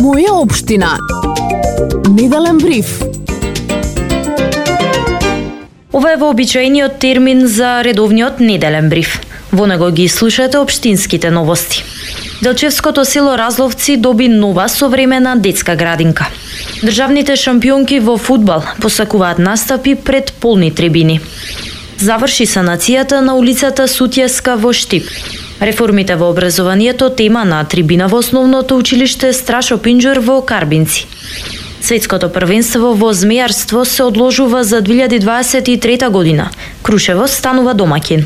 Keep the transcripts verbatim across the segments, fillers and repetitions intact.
Моја општина. Неделен бриф. Ова е вообичаениот термин за редовниот неделен бриф. Во него ги слушате општинските новости. Делчевското село Разловци доби нова современа детска градинка. Државните шампионки во фудбал посакуваат настапи пред полни трибини. Заврши санацијата на улицата Сутјеска во Штип. Реформите во образованието тема на трибина во основното училиште Страшо Пинџур во Карбинци. Светското првенство во змејарство се одложува за две илјади дваесет и трета година. Крушево станува домаќин.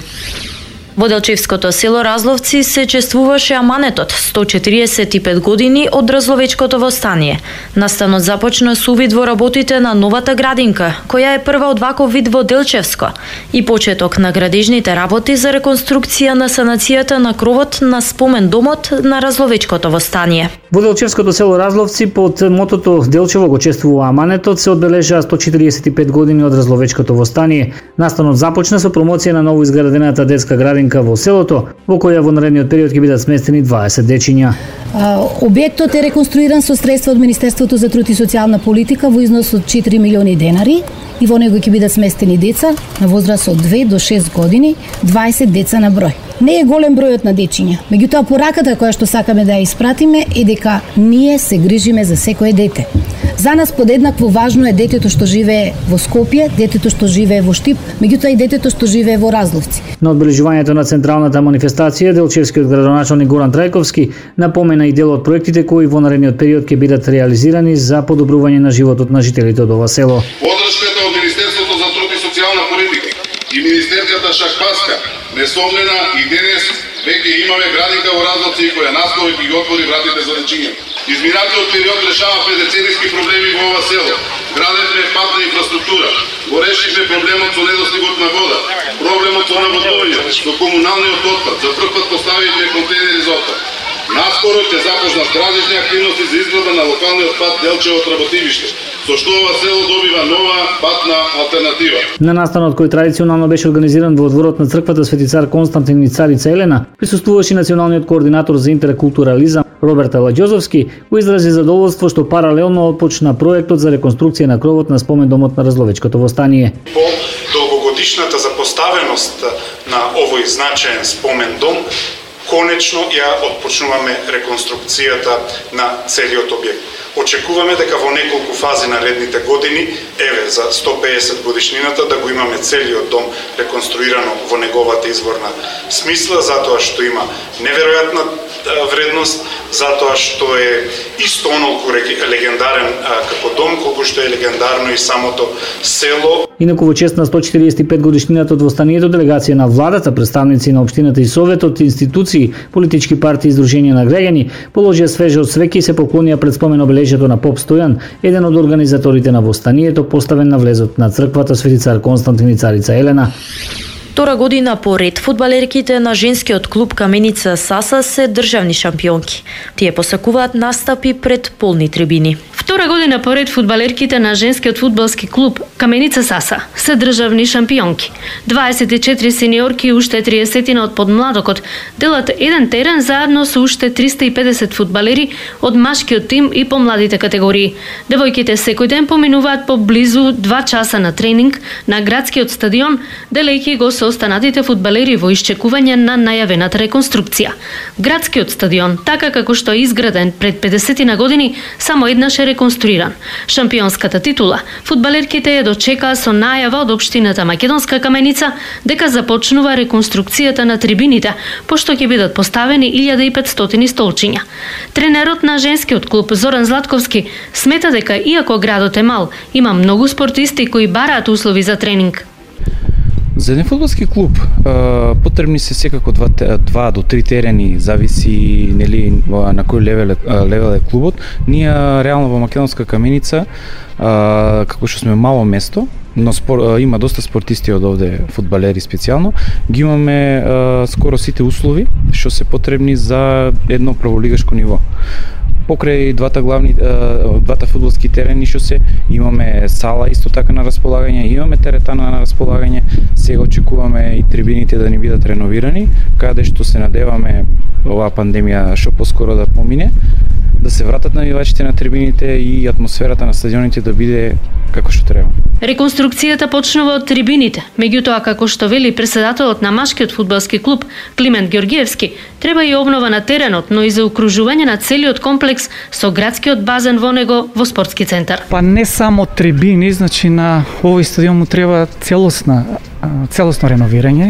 Во Делчевското село Разловци се чествуваше аманетот сто четириесет и пет години од Разловечкото востание. Настанот започна со увид во работите на новата градинка, која е прва од ваков вид во Делчевско, и почеток на градежните работи за реконструкција на санацијата на кровот на спомен домот на Разловечкото востание. Во Делчевското село Разловци под мотото Делчево го чествува аманетот се одбележаа сто четириесет и пет години од Разловечкото востание. Настанот започна со промоција на ново изградената детска градинка во селото, во која во наредниот период ќе бидат сместени дваесет дечиња. Објектот е реконструиран со средства од Министерството за труд и социјална политика во износ од четири милиони денари и во него ќе бидат сместени деца на возраст од две до шест години, дваесет деца на број. Не е голем бројот на дечиња, меѓутоа пораката која што сакаме да ја испратиме е дека ние се грижиме за секое дете. За нас подеднакво важно е детето што живее во Скопје, детето што живее во Штип, меѓутоа и детето што живее во Разловци. На одбележувањето на централната манифестација, Делчевскиот градоначалник Горан Трајковски напомена и дел од проектите кои во наредниот период ќе бидат реализирани за подобрување на животот на жителите од ова село. Подршката од Министерството за труд и социјална политика и Министерката Шакпаска несомнена и денес веќе имаме градинка во Разловци која наскоро ќе ги отвори вратите за дечиња. Изминатиот период решававме деценijски проблеми во ова село. Градевме патна инфраструктура, го решивме проблемот со недостигот на вода, проблемот со наводнувањето, со комуналниот отпад, за прв пат поставивме контейнери за отпад. Наскоро ќе започнат градежни активности за изграда на локалниот пат Делчево Работивиште, со што ова село добива нова патна алтернатива. На настанот кој традиционално беше организиран во дворот на црквата Свети цар Константин и царица Елена, присуствуваше националниот координатор за интеркултурализам Роберт Аладјозовски, кој изрази задоволство што паралелно отпочна проектот за реконструкција на кровот на спомендомот на Разловечкото востание. По долгогодишната запоставеност на овој значаен спомен дом, конечно ја отпочнуваме реконструкцијата на целиот објект. Очекуваме дека во неколку фази наредните години, еве за сто пеесет годишнината, да го имаме целиот дом реконструирано во неговата изворна смисла, затоа што има неверојатна вредност, затоа што е исто онолку легендарен како дом, колку што е легендарно и самото село. Инаку во чест на сто четириесет и пет годишнината од востанието, делегација на владата, представници на општината и советот, институции, политички партии и здруженија на граѓани положија свеже од свеќе и се поклонија пред спомен обележјето на поп Стојан, еден од организаторите на востанието, поставен на влезот на црквата Свети цар Константин и царица Елена. Втора година поред фудбалерките на женскиот клуб Каменица Саса се државни шампионки. Тие посакуваат настапи пред полни трибини. Втора година поред фудбалерките на женскиот фудбалски клуб Каменица Саса се државни шампионки. дваесет и четири сениорки и уште триесет од подмладокот делат еден терен заедно со уште триста и педесет фудбалери од машкиот тим и помладите категории. Девојките секој ден поминуваат по близу два часа на тренинг на градскиот стадион, делејќи го со останатите фудбалери во исчекување на најавената реконструкција. Градскиот стадион, така како што е изграден пред педесет на години, само еднаш е реконструиран. Шампионската титула фудбалерките ја дочекаа со најава од општината Македонска Каменица дека започнува реконструкцијата на трибините, пошто ќе бидат поставени илјада и петстотини столчиња. Тренерот на женскиот клуб Зоран Златковски смета дека иако градот е мал, има многу спортисти кои бараат услови за тренинг. За еден фудбалски клуб потребни се секако два, два до три терени, зависи нели на кој левел е, левел е клубот. Ние реално во Македонска Каменица, како што сме мало место, но спор, има доста спортисти од овде, фудбалери специјално, ги имаме скоро сите услови што се потребни за едно прволигашко ниво. Покрај двата главни двата фудбалски терени што се имаме сала исто така на располагање, имаме теретана на располагање. Сега очекуваме и трибините да ни бидат реновирани, каде што се надеваме оваа пандемија што поскоро да помине, да се вратат навивачите на трибините и атмосферата на стадионите да биде како што треба. Реконструкцијата почнува од трибините, меѓутоа како што вели претседателот на машкиот фудбалски клуб Климент Ѓоргиевски, треба и обнова на теренот, но и за окружување на целиот комплекс со градскиот базен во него во спортски центар. Па не само трибини, значи на овој стадион му треба целосна целосно реновирање.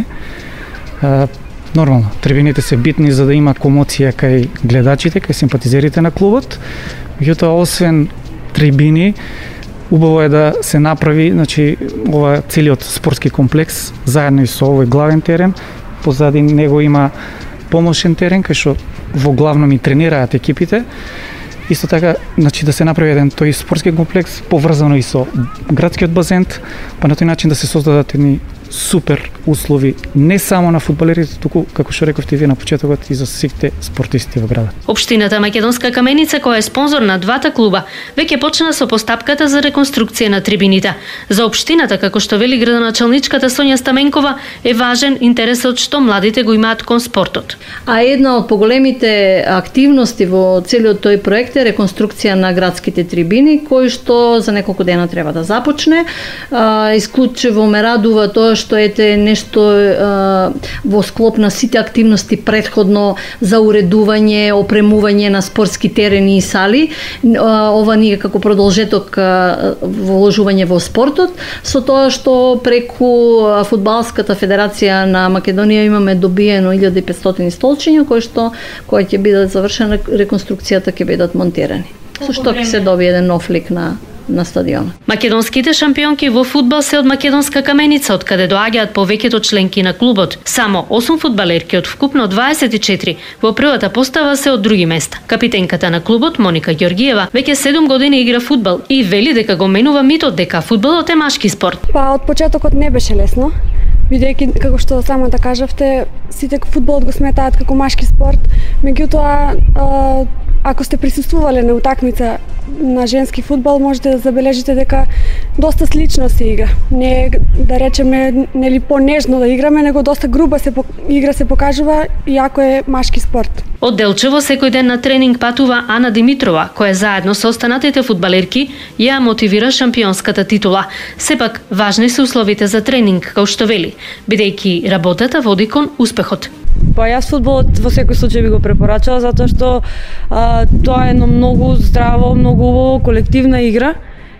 Нормално, трибините се битни за да има комоција кај гледачите, кај симпатизерите на клубот. Меѓутоа освен трибини, убаво е да се направи, значи, ова целиот спортски комплекс заедно и со овој главен терен. Позади него има помошен терен кај што во главном и тренираат екипите. Исто така, значи да се направи еден тој спортски комплекс поврзано и со градскиот базен, па на тој начин да се создадат едни супер услови не само на фудбалерите, туку како што рековте вие на почетокот и за сите спортисти во градот. Општината Македонска Каменица, која е спонзор на двата клуба, веќе почна со постапката за реконструкција на трибините. За општината, како што вели градоначалничката Сонја Стаменкова, е важен интересот што младите го имаат кон спортот. А една од поголемите активности во целиот тој проект е реконструкција на градските трибини, кој што за неколку дена треба да започне. Исклучиво ме радува тоа што ете нешто а, во склоп на сите активности претходно за уредување, опремување на спортски терени и сали. А, ова ние како продолжеток а, вложување во спортот, со тоа што преку Фудбалската федерација на Македонија имаме добиено илјада и петстотини столчиња кои што кои ќе бидат завршена реконструкцијата ќе бидат монтирани. Со што ќе се добие еден нов лик на на стадионот. Македонските шампионки во фудбал се од Македонска Каменица, од каде доаѓаат повеќето членки на клубот. Само осум фудбалерки од вкупно дваесет и четири во првата постава се од други места. Капитенката на клубот Моника Ѓоргиева веќе седум години игра фудбал и вели дека го менува митот дека фудбалот е машки спорт. Па од почетокот не беше лесно, бидејќи како што самата да кажавте, сите фудбалот го сметаат како машки спорт, меѓутоа ако сте присуствувале на утакмица на женски фудбал, можете да забележите дека доста слично се игра. Не да речеме нели понежно да играме, него доста груба се игра се покажува иако е машки спорт. Од Делчево секој ден на тренинг патува Ана Димитрова, која заедно со останатите фудбалерки ја мотивира шампионската титула. Сепак важни се условите за тренинг, како што вели, бидејќи работата води кон успехот. Па јас фудбалот во секој случај би го препорачала затоа што а, тоа е едно многу здраво, многу убаво колективна игра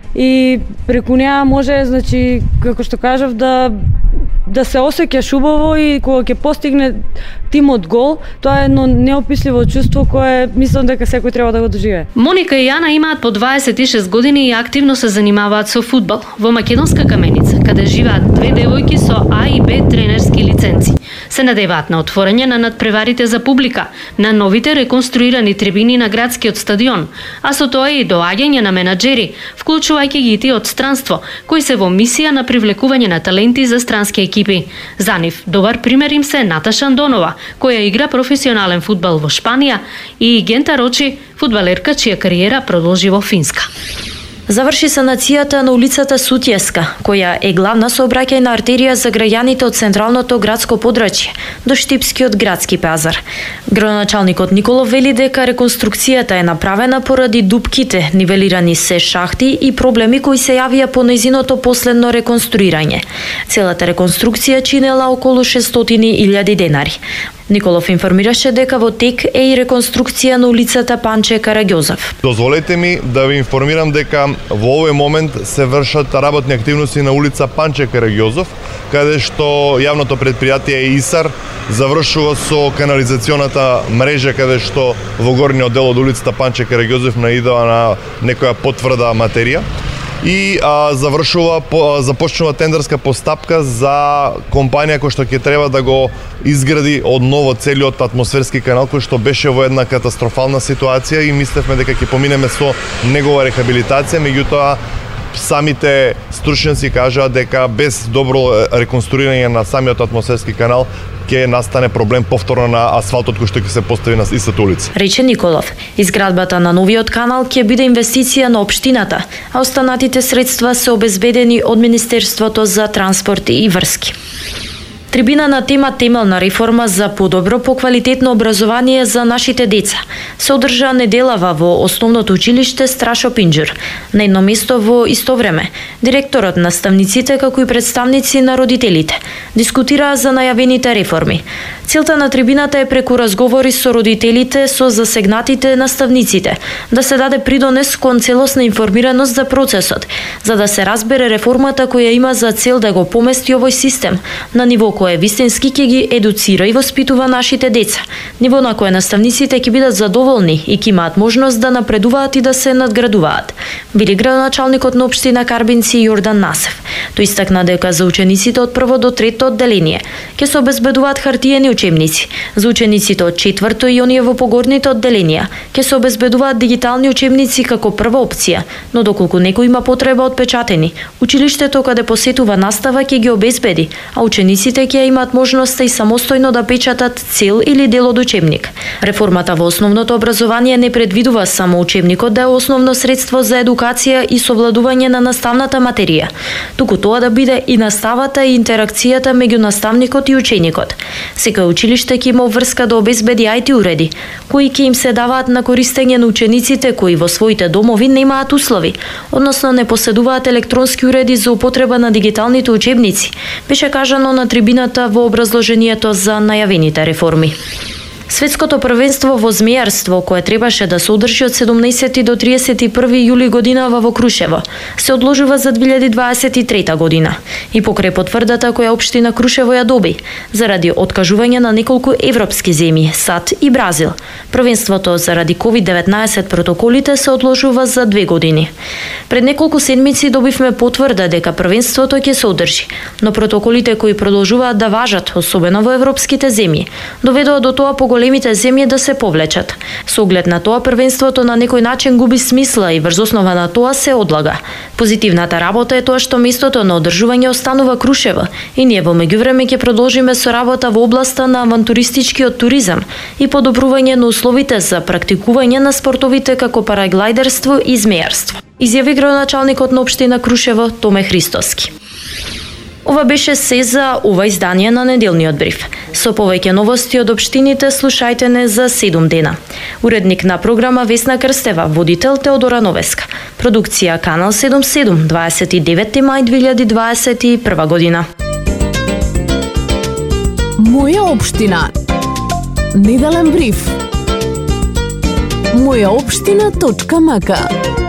и преку неа може, значи, како што кажав, да да се осеќаш убаво и кога ќе постигне тимот гол, тоа е едно неописливо чувство кое мислам дека секој треба да го доживее. Моника и Јана имаат по дваесет и шест години и активно се занимаваат со фудбал во Македонска Каменица, каде живеат две девојки со А и Б тренерски лиценци. Се надеваат на отворање на надпреварите за публика, на новите реконструирани трибини на градскиот стадион, а со тоа и доаѓање на менаџери, вклучувајќи ги и од странство, кои се во мисија на привлекување на таленти за странски екипи. За нив добар пример им се Наташа Андонова, која игра професионален фудбал во Шпанија, и Гента Рочи, фудбалерка чија кариера продолжи во Финска. Заврши санацијата на улицата Сутјеска, која е главна сообраќајна артерија за граѓаните од централното градско подрачје до Штипскиот градски пазар. Градоначалникот Николов вели дека реконструкцијата е направена поради дупките, нивелирани се шахти и проблеми кои се јавија по нејзиното последно реконструирање. Целата реконструкција чинела околу шестстотини илјади денари. Николов информираше дека во тек е и реконструкција на улицата Панче Караѓозов. Дозволете ми да ви информирам дека во овој момент се вршат работни активности на улица Панче Караѓозов, каде што јавното предпријатие ИСАР завршува со канализационата мрежа, каде што во горниот дел од улицата Панче Караѓозов наидува на некоја потврда материја. И а, завршува, по, започнува тендерска постапка за компанија која што ќе треба да го изгради одново целиот атмосферски канал, кој што беше во една катастрофална ситуација и мислевме дека ќе поминеме со негова рехабилитација, меѓутоа самите стручњаци кажаа дека без добро реконструирање на самиот атмосферски канал ќе настане проблем повторно на асфалтот кој што ќе се постави на истата улица. Рече Николов, изградбата на новиот канал ќе биде инвестиција на општината, а останатите средства се обезбедени од Министерството за транспорт и врски. Трибина на тема темелна реформа за подобро поквалитетно образование за нашите деца се одржа неделава во основното училиште Страшо Пинџур. На едно место во исто време, директорот, наставниците како и представници на родителите дискутираа за најавените реформи. Целта на трибината е преку разговори со родителите, со засегнатите наставниците, да се даде придонес кон целосна информираност за процесот, за да се разбере реформата која има за цел да го помести овој систем на ниво кое вистински ќе ги едуцира и воспитува нашите деца, ниво на кое наставниците ќе бидат задоволни и ќе имаат можност да напредуваат и да се надградуваат, били градоначалникот на општина Карбинци Јордан Насев. Тој истакна дека за учениците од прво до трето одделение ќе се обезбедуваат хартиени учебници, за учениците од четврто и оние во погорните одделенија ќе се обезбедуваат дигитални учебници како прва опција, но доколку некој има потреба од печатени, училиштето каде посетува настава ќе ги обезбеди, а учениците ќе имаат можноста и самостојно да печатат цел или дел од учебник. Реформата во основното образование не предвидува само учебникот да е основно средство за едукација и совладување на наставната материја, туку тоа да биде и наставата и интеракцијата меѓу наставникот и ученикот. Секој училиште ќе има врска да обезбеди ај ти уреди, кои ќе им се даваат на користење на учениците кои во своите домови немаат услови, односно не поседуваат електронски уреди за употреба на дигиталните учебници, беше кажано на трибината во образложението за најавените реформи. Светското првенство во змејарство, кое требаше да се одржи од седумнаесети до триесет и први јули годинава во Крушево, се одложува за две илјади дваесет и трета година. И покрај потврдата која општина Крушево ја доби, заради откажување на неколку европски земји, САД и Бразил, првенството заради ковид деветнаесет протоколите се одложува за две години. Пред неколку седмици добивме потврда дека првенството ќе се одржи, но протоколите кои продолжуваат да важат, особено во европските земји, доведоа до тоа по големите земји да се повлечат. Со оглед на тоа, првенството на некој начин губи смисла и врз основа на тоа се одлага. Позитивната работа е тоа што местото на одржување останува Крушево и ние во меѓувреме ќе продолжиме со работа во областа на авантуристичкиот туризам и подобрување на условите за практикување на спортовите како параглайдерство и змејарство, изјави градоначалникот на општина Крушево Томе Христоски. Ова беше се за ова издание на неделниот бриф. Со повеќе новости од општините слушајте не за седум дена. Уредник на програма Весна Крстева, водител Теодора Новеска. Продукција Канал седумдесет и седум, дваесет и девети мај две илјади дваесет и прва година. Моја општина. Неделен бриф. моја општина точка мака